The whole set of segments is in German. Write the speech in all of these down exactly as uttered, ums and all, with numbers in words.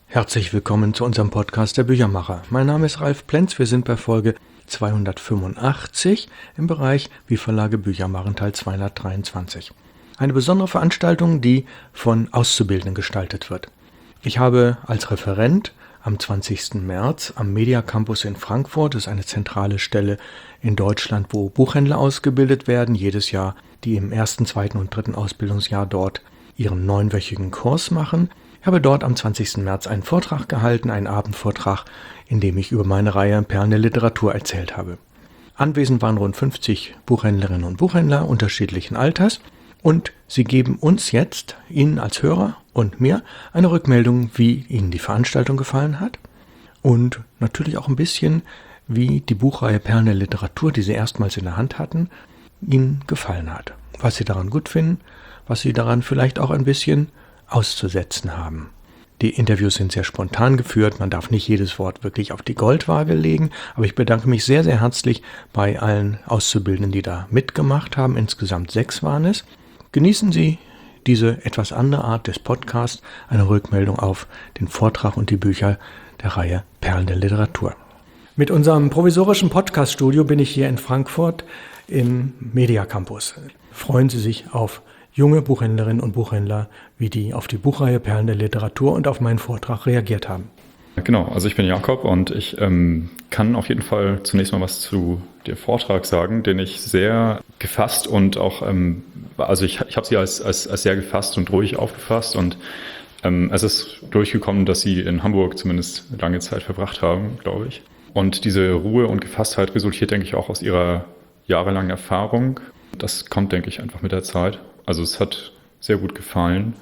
Herzlich willkommen zu unserem Podcast der Büchermacher. Mein Name ist Ralf Plenz, wir sind bei Folge zweihundertfünfundachtzig im Bereich Wie Verlage Bücher machen, Teil zweihundertdreiundzwanzig. Eine besondere Veranstaltung, die von Auszubildenden gestaltet wird. Ich habe als Referent am zwanzigsten März am Media Campus in Frankfurt, das ist eine zentrale Stelle in Deutschland, wo Buchhändler ausgebildet werden, jedes Jahr, die im ersten, zweiten und dritten Ausbildungsjahr dort ihren neunwöchigen Kurs machen. Ich habe dort am zwanzigsten März einen Vortrag gehalten, einen Abendvortrag, in dem ich über meine Reihe Perlen der Literatur erzählt habe. Anwesend waren rund fünfzig Buchhändlerinnen und Buchhändler unterschiedlichen Alters und sie geben uns jetzt, Ihnen als Hörer und mir, eine Rückmeldung, wie Ihnen die Veranstaltung gefallen hat und natürlich auch ein bisschen, wie die Buchreihe Perlen der Literatur, die Sie erstmals in der Hand hatten, Ihnen gefallen hat. Was Sie daran gut finden, was Sie daran vielleicht auch ein bisschen auszusetzen haben. Die Interviews sind sehr spontan geführt, man darf nicht jedes Wort wirklich auf die Goldwaage legen, aber ich bedanke mich sehr, sehr herzlich bei allen Auszubildenden, die da mitgemacht haben. Insgesamt sechs waren es. Genießen Sie diese etwas andere Art des Podcasts, eine Rückmeldung auf den Vortrag und die Bücher der Reihe Perlen der Literatur. Mit unserem provisorischen Podcaststudio bin ich hier in Frankfurt im Media Campus. Freuen Sie sich auf junge Buchhändlerinnen und Buchhändler, wie die auf die Buchreihe Perlen der Literatur und auf meinen Vortrag reagiert haben. Genau, also ich bin Jakob und ich ähm, kann auf jeden Fall zunächst mal was zu dem Vortrag sagen, den ich sehr gefasst und auch, ähm, also ich, ich habe sie als, als, als sehr gefasst und ruhig aufgefasst und ähm, es ist durchgekommen, dass sie in Hamburg zumindest lange Zeit verbracht haben, glaube ich. Und diese Ruhe und Gefasstheit resultiert, denke ich, auch aus ihrer jahrelangen Erfahrung. Das kommt, denke ich, einfach mit der Zeit. Also es hat sehr gut gefallen.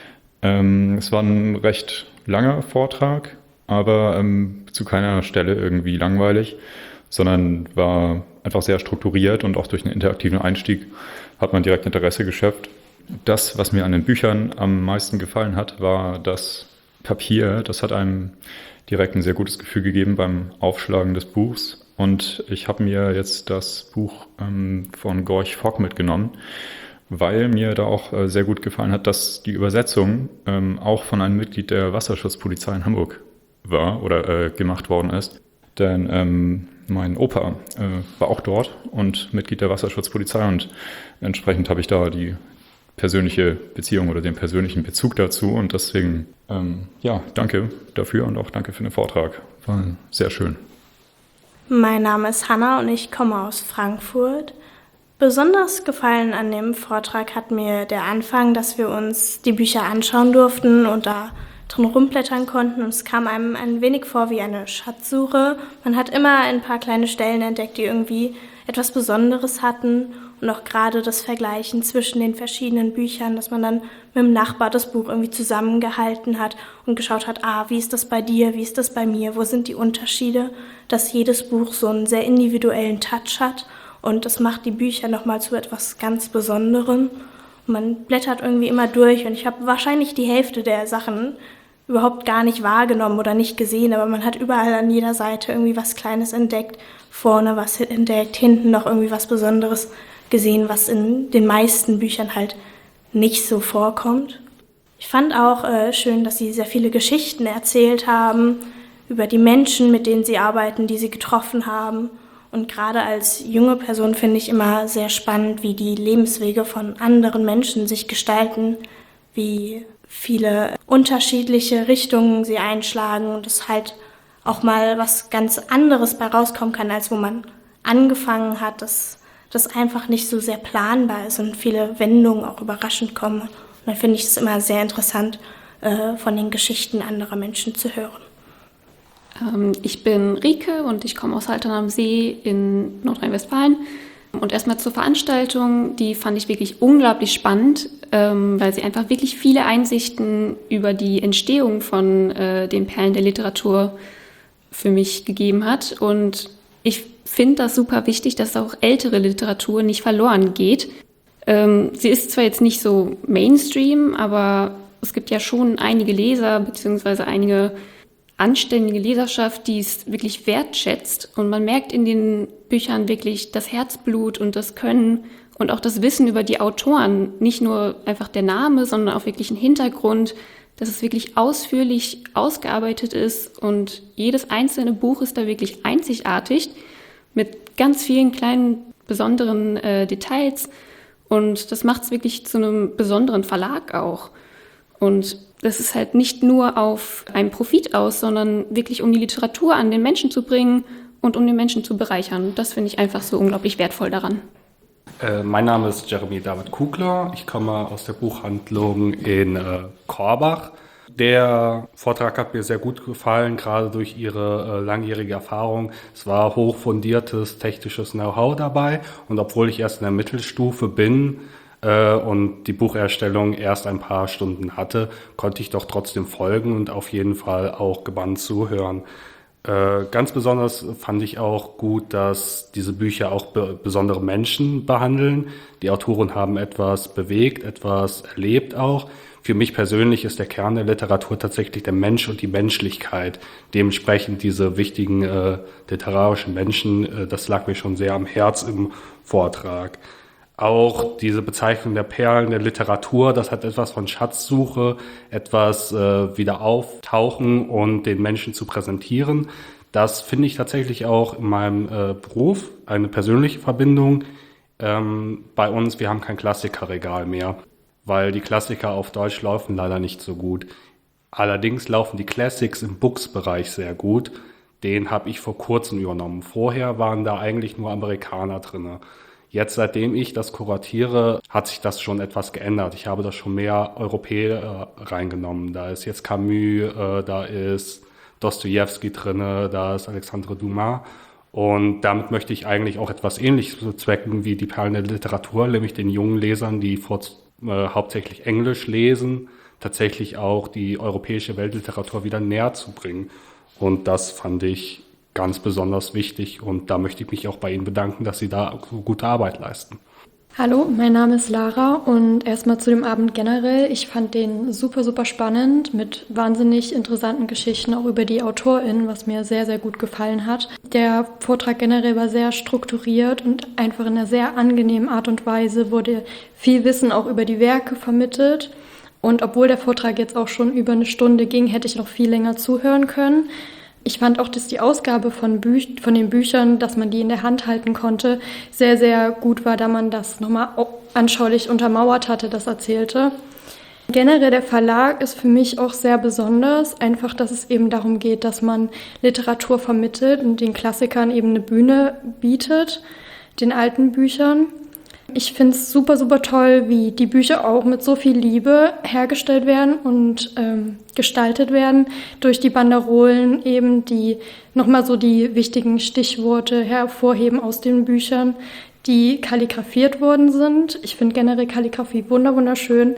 Ähm, es war ein recht langer Vortrag, aber ähm, zu keiner Stelle irgendwie langweilig, sondern war einfach sehr strukturiert und auch durch einen interaktiven Einstieg hat man direkt Interesse geschöpft. Das, was mir an den Büchern am meisten gefallen hat, war das Papier. Das hat einem direkt ein sehr gutes Gefühl gegeben beim Aufschlagen des Buchs. Und ich habe mir jetzt das Buch ähm, von Gorch Fock mitgenommen, weil mir da auch äh, sehr gut gefallen hat, dass die Übersetzung ähm, auch von einem Mitglied der Wasserschutzpolizei in Hamburg war oder äh, gemacht worden ist. Denn ähm, mein Opa äh, war auch dort und Mitglied der Wasserschutzpolizei und entsprechend habe ich da die persönliche Beziehung oder den persönlichen Bezug dazu und deswegen, ähm, ja, danke dafür und auch danke für den Vortrag. War sehr schön. Mein Name ist Hanna und ich komme aus Frankfurt. Besonders gefallen an dem Vortrag hat mir der Anfang, dass wir uns die Bücher anschauen durften und da drin rumblättern konnten. Und es kam einem ein wenig vor wie eine Schatzsuche. Man hat immer ein paar kleine Stellen entdeckt, die irgendwie etwas Besonderes hatten. Und auch gerade das Vergleichen zwischen den verschiedenen Büchern, dass man dann mit dem Nachbar das Buch irgendwie zusammengehalten hat und geschaut hat, ah, wie ist das bei dir, wie ist das bei mir, wo sind die Unterschiede, dass jedes Buch so einen sehr individuellen Touch hat. Und das macht die Bücher nochmal zu etwas ganz Besonderem. Und man blättert irgendwie immer durch und ich habe wahrscheinlich die Hälfte der Sachen überhaupt gar nicht wahrgenommen oder nicht gesehen, aber man hat überall an jeder Seite irgendwie was Kleines entdeckt, vorne was entdeckt, hinten noch irgendwie was Besonderes gesehen, was in den meisten Büchern halt nicht so vorkommt. Ich fand auch äh, schön, dass sie sehr viele Geschichten erzählt haben über die Menschen, mit denen sie arbeiten, die sie getroffen haben. Und gerade als junge Person finde ich immer sehr spannend, wie die Lebenswege von anderen Menschen sich gestalten, wie viele unterschiedliche Richtungen sie einschlagen und es halt auch mal was ganz anderes bei rauskommen kann, als wo man angefangen hat, dass das einfach nicht so sehr planbar ist und viele Wendungen auch überraschend kommen. Und dann finde ich es immer sehr interessant, äh, von den Geschichten anderer Menschen zu hören. Ich bin Rike und ich komme aus Haltern am See in Nordrhein-Westfalen. Und erstmal zur Veranstaltung, die fand ich wirklich unglaublich spannend, weil sie einfach wirklich viele Einsichten über die Entstehung von den Perlen der Literatur für mich gegeben hat. Und ich finde das super wichtig, dass auch ältere Literatur nicht verloren geht. Sie ist zwar jetzt nicht so Mainstream, aber es gibt ja schon einige Leser bzw. einige anständige Leserschaft, die es wirklich wertschätzt. Und man merkt in den Büchern wirklich das Herzblut und das Können und auch das Wissen über die Autoren. Nicht nur einfach der Name, sondern auch wirklich ein Hintergrund, dass es wirklich ausführlich ausgearbeitet ist und jedes einzelne Buch ist da wirklich einzigartig mit ganz vielen kleinen besonderen äh, Details und das macht es wirklich zu einem besonderen Verlag auch. Und das ist halt nicht nur auf einen Profit aus, sondern wirklich um die Literatur an den Menschen zu bringen und um den Menschen zu bereichern. Das finde ich einfach so unglaublich wertvoll daran. Äh, mein Name ist Jeremy David Kugler. Ich komme aus der Buchhandlung in äh, Korbach. Der Vortrag hat mir sehr gut gefallen, gerade durch Ihre äh, langjährige Erfahrung. Es war hochfundiertes technisches Know-how dabei und obwohl ich erst in der Mittelstufe bin äh, und die Bucherstellung erst ein paar Stunden hatte, konnte ich doch trotzdem folgen und auf jeden Fall auch gebannt zuhören. Äh, ganz besonders fand ich auch gut, dass diese Bücher auch be- besondere Menschen behandeln. Die Autoren haben etwas bewegt, etwas erlebt auch. Für mich persönlich ist der Kern der Literatur tatsächlich der Mensch und die Menschlichkeit. Dementsprechend diese wichtigen äh, literarischen Menschen, äh, das lag mir schon sehr am Herz im Vortrag. Auch diese Bezeichnung der Perlen der Literatur, das hat etwas von Schatzsuche, etwas äh, wieder auftauchen und den Menschen zu präsentieren. Das finde ich tatsächlich auch in meinem äh, Beruf eine persönliche Verbindung. Ähm, bei uns, wir haben kein Klassikerregal mehr, weil die Klassiker auf Deutsch laufen leider nicht so gut. Allerdings laufen die Classics im Books-Bereich sehr gut. Den habe ich vor kurzem übernommen. Vorher waren da eigentlich nur Amerikaner drinne. Jetzt, seitdem ich das kuratiere, hat sich das schon etwas geändert. Ich habe da schon mehr Europäer äh, reingenommen. Da ist jetzt Camus, äh, da ist Dostojewski drinne, da ist Alexandre Dumas. Und damit möchte ich eigentlich auch etwas Ähnliches bezwecken wie die Perlen der Literatur, nämlich den jungen Lesern, die vor, äh, hauptsächlich Englisch lesen, tatsächlich auch die europäische Weltliteratur wieder näher zu bringen. Und das fand ich ganz besonders wichtig und da möchte ich mich auch bei Ihnen bedanken, dass Sie da so gute Arbeit leisten. Hallo, mein Name ist Lara und erstmal zu dem Abend generell. Ich fand den super, super spannend mit wahnsinnig interessanten Geschichten auch über die AutorInnen, was mir sehr, sehr gut gefallen hat. Der Vortrag generell war sehr strukturiert und einfach in einer sehr angenehmen Art und Weise wurde viel Wissen auch über die Werke vermittelt. Und obwohl der Vortrag jetzt auch schon über eine Stunde ging, hätte ich noch viel länger zuhören können. Ich fand auch, dass die Ausgabe von, Büch- von den Büchern, dass man die in der Hand halten konnte, sehr, sehr gut war, da man das nochmal anschaulich untermauert hatte, das Erzählte. Generell der Verlag ist für mich auch sehr besonders, einfach, dass es eben darum geht, dass man Literatur vermittelt und den Klassikern eben eine Bühne bietet, den alten Büchern. Ich finde es super, super toll, wie die Bücher auch mit so viel Liebe hergestellt werden und ähm, gestaltet werden durch die Banderolen eben, die nochmal so die wichtigen Stichworte hervorheben aus den Büchern, die kalligrafiert worden sind. Ich finde generell Kalligrafie wunderschön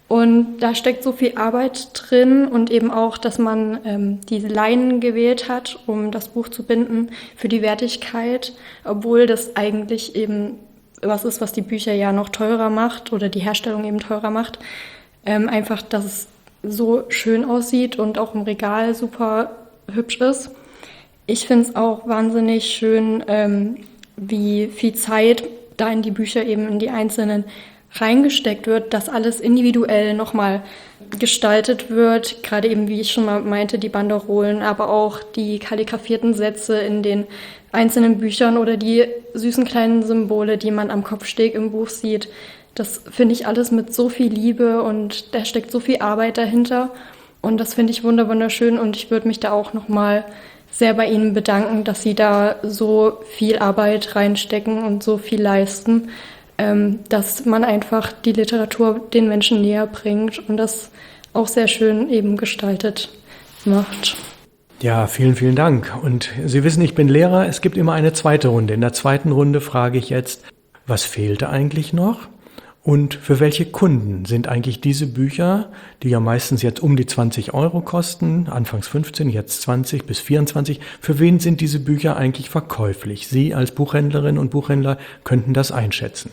und da steckt so viel Arbeit drin und eben auch, dass man ähm, diese Leinen gewählt hat, um das Buch zu binden für die Wertigkeit, obwohl das eigentlich eben was ist, was die Bücher ja noch teurer macht oder die Herstellung eben teurer macht. Ähm, einfach, dass es so schön aussieht und auch im Regal super hübsch ist. Ich finde es auch wahnsinnig schön, ähm, wie viel Zeit da in die Bücher eben in die einzelnen reingesteckt wird, dass alles individuell nochmal gestaltet wird. Gerade eben, wie ich schon mal meinte, die Banderolen, aber auch die kalligrafierten Sätze in den einzelnen Büchern oder die süßen kleinen Symbole, die man am Kopfsteg im Buch sieht. Das finde ich alles mit so viel Liebe und da steckt so viel Arbeit dahinter. Und das finde ich wunderschön und ich würde mich da auch nochmal sehr bei Ihnen bedanken, dass Sie da so viel Arbeit reinstecken und so viel leisten, ähm, dass man einfach die Literatur den Menschen näher bringt und das auch sehr schön eben gestaltet macht. Ja, vielen, vielen Dank. Und Sie wissen, ich bin Lehrer. Es gibt immer eine zweite Runde. In der zweiten Runde frage ich jetzt, was fehlte eigentlich noch? Und für welche Kunden sind eigentlich diese Bücher, die ja meistens jetzt um die zwanzig Euro kosten, anfangs fünfzehn, jetzt zwanzig bis vierundzwanzig, für wen sind diese Bücher eigentlich verkäuflich? Sie als Buchhändlerin und Buchhändler könnten das einschätzen.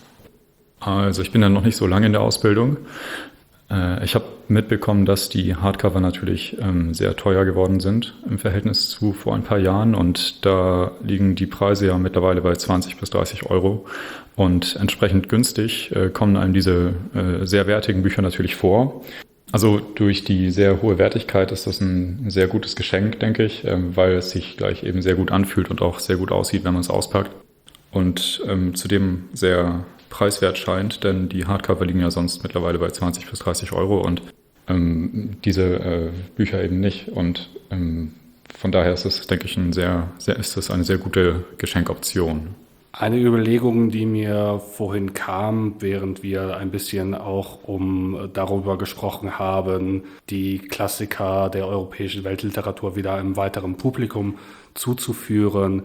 Also ich bin ja noch nicht so lange in der Ausbildung. Ich habe mitbekommen, dass die Hardcover natürlich ähm, sehr teuer geworden sind im Verhältnis zu vor ein paar Jahren und da liegen die Preise ja mittlerweile bei zwanzig bis dreißig Euro und entsprechend günstig äh, kommen einem diese äh, sehr wertigen Bücher natürlich vor. Also durch die sehr hohe Wertigkeit ist das ein sehr gutes Geschenk, denke ich, weil es sich gleich eben sehr gut anfühlt und auch sehr gut aussieht, wenn man es auspackt. Und ähm, zudem sehr preiswert scheint, denn die Hardcover liegen ja sonst mittlerweile bei zwanzig bis dreißig Euro und ähm, diese äh, Bücher eben nicht. Und ähm, von daher ist es, denke ich, ein sehr, sehr, ist es eine sehr gute Geschenkoption. Eine Überlegung, die mir vorhin kam, während wir ein bisschen auch um darüber gesprochen haben, die Klassiker der europäischen Weltliteratur wieder einem weiteren Publikum zuzuführen,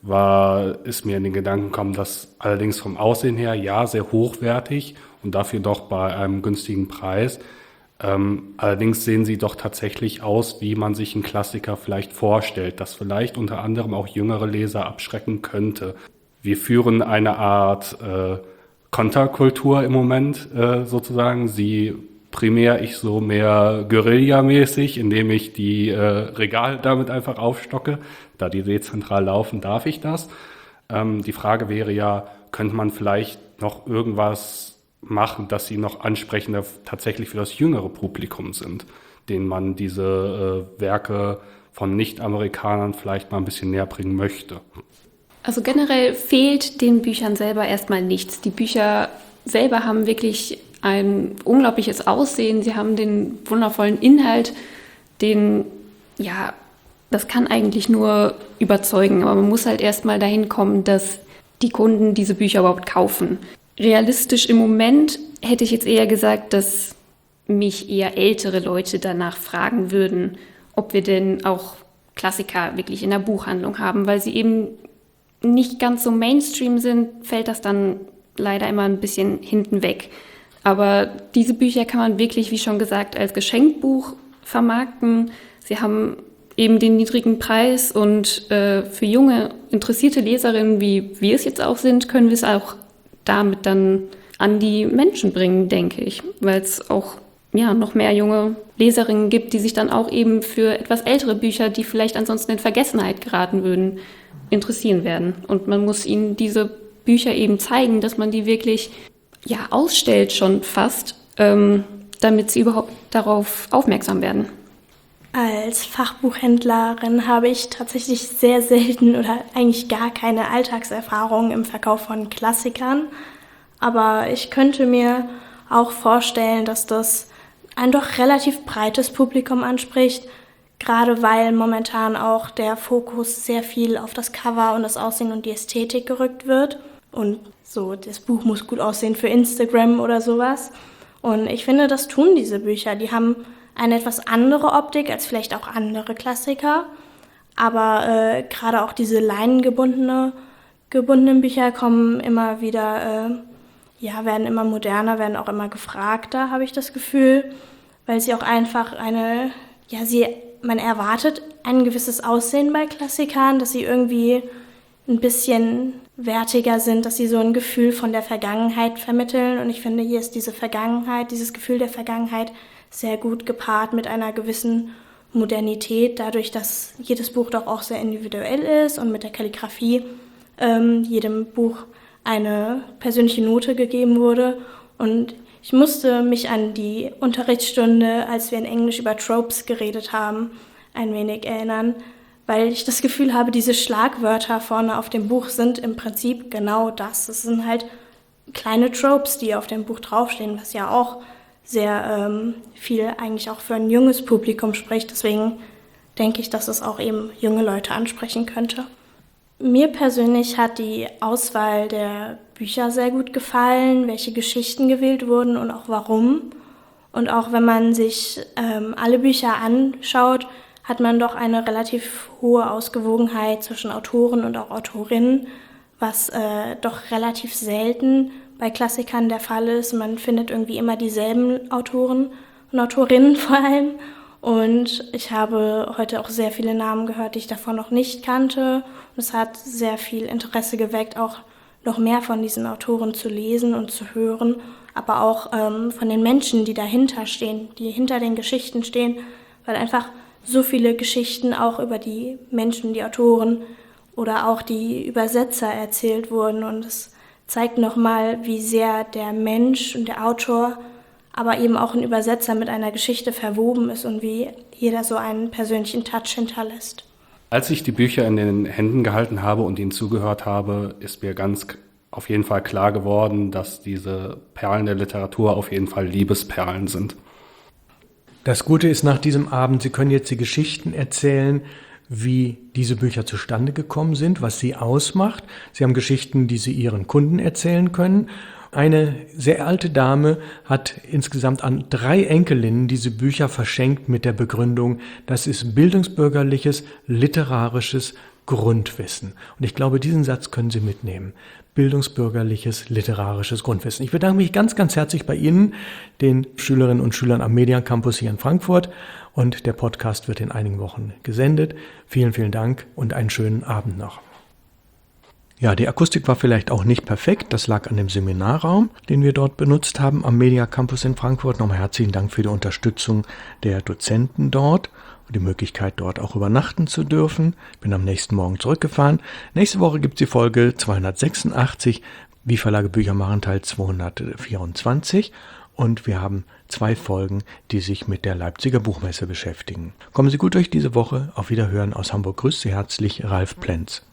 war, ist mir in den Gedanken gekommen, dass allerdings vom Aussehen her ja sehr hochwertig und dafür doch bei einem günstigen Preis. Ähm, allerdings sehen sie doch tatsächlich aus, wie man sich einen Klassiker vielleicht vorstellt, das vielleicht unter anderem auch jüngere Leser abschrecken könnte. Wir führen eine Art äh, Konterkultur im Moment äh, sozusagen. Sie primär, ich so mehr Guerilla-mäßig, indem ich die äh, Regale damit einfach aufstocke. Da die dezentral laufen, darf ich das. Ähm, die Frage wäre ja, könnte man vielleicht noch irgendwas machen, dass sie noch ansprechender tatsächlich für das jüngere Publikum sind, denen man diese äh, Werke von Nicht-Amerikanern vielleicht mal ein bisschen näher bringen möchte. Also generell fehlt den Büchern selber erstmal nichts. Die Bücher selber haben wirklich ein unglaubliches Aussehen. Sie haben den wundervollen Inhalt, den, ja, das kann eigentlich nur überzeugen. Aber man muss halt erstmal dahin kommen, dass die Kunden diese Bücher überhaupt kaufen. Realistisch im Moment hätte ich jetzt eher gesagt, dass mich eher ältere Leute danach fragen würden, ob wir denn auch Klassiker wirklich in der Buchhandlung haben, weil sie eben nicht ganz so Mainstream sind, fällt das dann leider immer ein bisschen hinten weg. Aber diese Bücher kann man wirklich, wie schon gesagt, als Geschenkbuch vermarkten. Sie haben eben den niedrigen Preis und äh, für junge, interessierte Leserinnen, wie wir es jetzt auch sind, können wir es auch damit dann an die Menschen bringen, denke ich. Weil es auch ja, noch mehr junge Leserinnen gibt, die sich dann auch eben für etwas ältere Bücher, die vielleicht ansonsten in Vergessenheit geraten würden, interessieren werden. Und man muss ihnen diese Bücher eben zeigen, dass man die wirklich ja, ausstellt schon fast, ähm, damit sie überhaupt darauf aufmerksam werden. Als Fachbuchhändlerin habe ich tatsächlich sehr selten oder eigentlich gar keine Alltagserfahrung im Verkauf von Klassikern. Aber ich könnte mir auch vorstellen, dass das ein doch relativ breites Publikum anspricht, gerade weil momentan auch der Fokus sehr viel auf das Cover und das Aussehen und die Ästhetik gerückt wird. Und so, das Buch muss gut aussehen für Instagram oder sowas. Und ich finde, das tun diese Bücher. Die haben eine etwas andere Optik als vielleicht auch andere Klassiker. Aber äh, gerade auch diese leinengebundene, gebundenen Bücher kommen immer wieder, äh, ja, werden immer moderner, werden auch immer gefragter, habe ich das Gefühl. Weil sie auch einfach eine, ja, sie, man erwartet ein gewisses Aussehen bei Klassikern, dass sie irgendwie ein bisschen wertiger sind, dass sie so ein Gefühl von der Vergangenheit vermitteln. Und ich finde, hier ist diese Vergangenheit, dieses Gefühl der Vergangenheit sehr gut gepaart mit einer gewissen Modernität, dadurch, dass jedes Buch doch auch sehr individuell ist und mit der Kalligrafie ähm, jedem Buch eine persönliche Note gegeben wurde. Und ich musste mich an die Unterrichtsstunde, als wir in Englisch über Tropes geredet haben, ein wenig erinnern, weil ich das Gefühl habe, diese Schlagwörter vorne auf dem Buch sind im Prinzip genau das. Es sind halt kleine Tropes, die auf dem Buch draufstehen, was ja auch sehr ähm, viel eigentlich auch für ein junges Publikum spricht. Deswegen denke ich, dass es auch eben junge Leute ansprechen könnte. Mir persönlich hat die Auswahl der Bücher sehr gut gefallen, welche Geschichten gewählt wurden und auch warum. Und auch wenn man sich ähm, alle Bücher anschaut, hat man doch eine relativ hohe Ausgewogenheit zwischen Autoren und auch Autorinnen, was äh, doch relativ selten bei Klassikern der Fall ist. Man findet irgendwie immer dieselben Autoren und Autorinnen vor allem. Und ich habe heute auch sehr viele Namen gehört, die ich davor noch nicht kannte. Und es hat sehr viel Interesse geweckt, auch noch mehr von diesen Autoren zu lesen und zu hören, aber auch ähm, von den Menschen, die dahinter stehen, die hinter den Geschichten stehen, weil einfach so viele Geschichten auch über die Menschen, die Autoren oder auch die Übersetzer erzählt wurden. Und es zeigt nochmal, wie sehr der Mensch und der Autor aber eben auch ein Übersetzer mit einer Geschichte verwoben ist und wie jeder so einen persönlichen Touch hinterlässt. Als ich die Bücher in den Händen gehalten habe und ihnen zugehört habe, ist mir ganz auf jeden Fall klar geworden, dass diese Perlen der Literatur auf jeden Fall Liebesperlen sind. Das Gute ist nach diesem Abend, Sie können jetzt die Geschichten erzählen, wie diese Bücher zustande gekommen sind, was sie ausmacht. Sie haben Geschichten, die Sie Ihren Kunden erzählen können. Eine sehr alte Dame hat insgesamt an drei Enkelinnen diese Bücher verschenkt mit der Begründung, das ist bildungsbürgerliches, literarisches Grundwissen. Und ich glaube, diesen Satz können Sie mitnehmen. Bildungsbürgerliches, literarisches Grundwissen. Ich bedanke mich ganz, ganz herzlich bei Ihnen, den Schülerinnen und Schülern am Mediencampus hier in Frankfurt. Und der Podcast wird in einigen Wochen gesendet. Vielen, vielen Dank und einen schönen Abend noch. Ja, die Akustik war vielleicht auch nicht perfekt. Das lag an dem Seminarraum, den wir dort benutzt haben am Mediencampus in Frankfurt. Nochmal herzlichen Dank für die Unterstützung der Dozenten dort und die Möglichkeit, dort auch übernachten zu dürfen. Ich bin am nächsten Morgen zurückgefahren. Nächste Woche gibt es die Folge zweihundertsechsundachtzig, Wie Verlage Bücher machen, Teil zweihundertvierundzwanzig. Und wir haben zwei Folgen, die sich mit der Leipziger Buchmesse beschäftigen. Kommen Sie gut durch diese Woche. Auf Wiederhören aus Hamburg. Grüßt Sie herzlich, Ralf Plenz.